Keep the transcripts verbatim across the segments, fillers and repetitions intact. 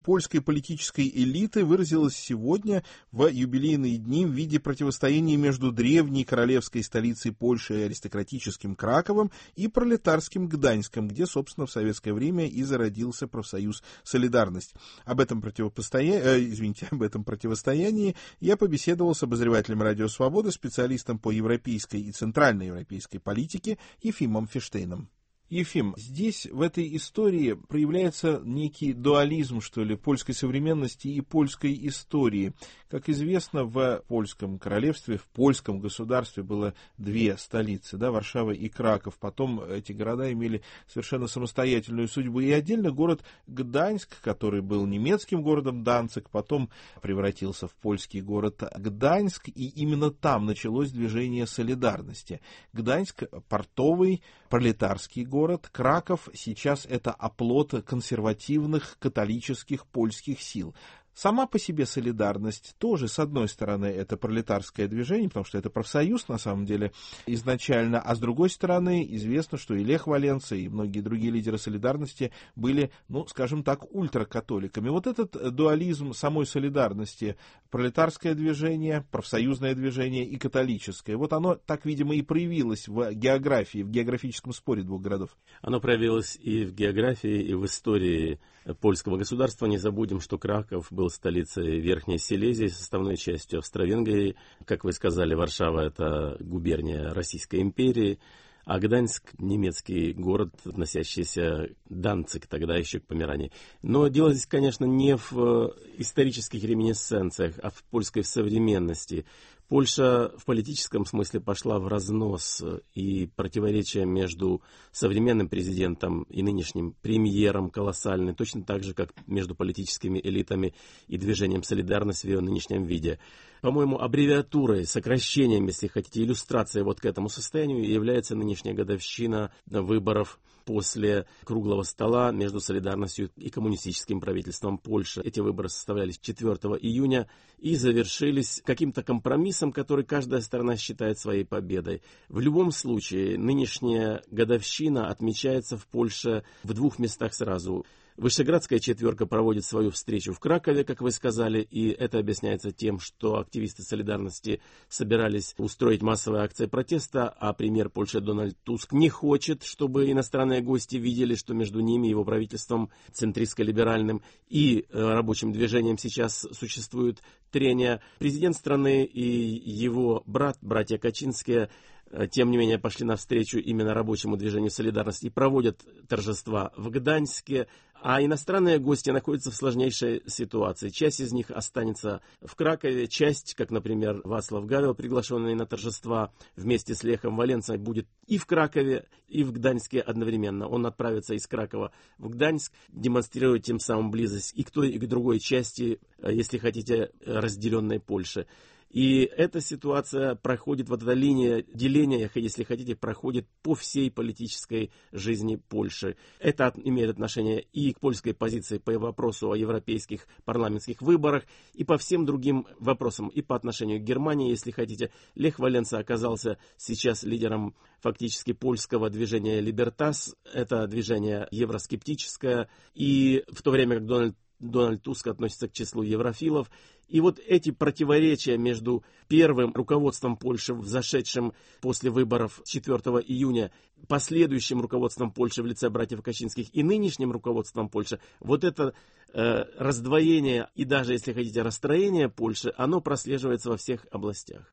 польской политической элиты выразилась сегодня в юбилейные дни в виде противостояния между древней королевской столицей Польши, аристократическим Краковом, и пролетарским Гданьском, где, собственно, в советское время и зародился профсоюз «Солидарность». Об этом, противопостоя... э, извините, об этом противостоянии я побеседовал с обозревателем «Радио Свобода», специалистом по европейской и центральноевропейской политике Ефимом Фиштейном. Ефим, здесь, в этой истории, проявляется некий дуализм, что ли, польской современности и польской истории. Как известно, в польском королевстве, в польском государстве было две столицы, да, Варшава и Краков. Потом эти города имели совершенно самостоятельную судьбу. И отдельно город Гданьск, который был немецким городом Данциг, потом превратился в польский город Гданьск, и именно там началось движение солидарности. Гданьск — портовый, пролетарский город. Город Краков сейчас это оплот консервативных католических польских сил. Сама по себе солидарность тоже, с одной стороны, это пролетарское движение, потому что это профсоюз, на самом деле, изначально, а с другой стороны, известно, что и Лех Валенса, и многие другие лидеры солидарности были, ну, скажем так, ультракатоликами. Вот этот дуализм самой солидарности, пролетарское движение, профсоюзное движение и католическое, вот оно так, видимо, и проявилось в географии, в географическом споре двух городов. Оно проявилось и в географии, и в истории польского государства. Не забудем, что Краков был столицей Верхней Силезии, составной частью Австро-Венгрии. Как вы сказали, Варшава — это губерния Российской империи, а Гданьск — немецкий город, относящийся Данциг, тогда еще к Померании. Но дело здесь, конечно, не в исторических реминисценциях, а в польской современности. Польша в политическом смысле пошла в разнос, и противоречия между современным президентом и нынешним премьером колоссальны, точно так же, как между политическими элитами и движением «Солидарность» в ее нынешнем виде. По-моему, аббревиатурой, сокращением, если хотите, иллюстрацией вот к этому состоянию является нынешняя годовщина выборов после круглого стола между «Солидарностью» и коммунистическим правительством Польши. Эти выборы составлялись четвёртого июня и завершились каким-то компромиссом, который каждая сторона считает своей победой. В любом случае, нынешняя годовщина отмечается в Польше в двух местах сразу. Вышеградская четверка проводит свою встречу в Кракове, как вы сказали, и это объясняется тем, что активисты «Солидарности» собирались устроить массовые акции протеста, а премьер Польши Дональд Туск не хочет, чтобы иностранные гости видели, что между ними, его правительством центристско-либеральным и рабочим движением сейчас существуют трения. Президент страны и его брат, братья Качинские, тем не менее, пошли навстречу именно рабочему движению «Солидарности» и проводят торжества в Гданьске, а иностранные гости находятся в сложнейшей ситуации. Часть из них останется в Кракове, часть, как, например, Вацлав Гавел, приглашенный на торжества вместе с Лехом Валенсой, будет и в Кракове, и в Гданьске одновременно. Он отправится из Кракова в Гданьск, демонстрируя тем самым близость и к той, и к другой части, если хотите, разделенной Польши. И эта ситуация проходит, вот эта линия деления, если хотите, проходит по всей политической жизни Польши. Это имеет отношение и к польской позиции по вопросу о европейских парламентских выборах, и по всем другим вопросам, и по отношению к Германии, если хотите. Лех Валенса оказался сейчас лидером фактически польского движения «Либертас». Это движение евроскептическое, и в то время как Дональд Дональд Туск относится к числу еврофилов. И вот эти противоречия между первым руководством Польши, взошедшим после выборов четвёртого июня, последующим руководством Польши в лице братьев Качинских и нынешним руководством Польши, вот это э, раздвоение и даже, если хотите, расстроение Польши, оно прослеживается во всех областях.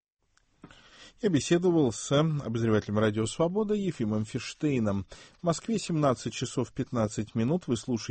Я беседовал с обозревателем «Радио Свобода» Ефимом Фиштейном. В Москве семнадцать часов пятнадцать минут. Вы слушаете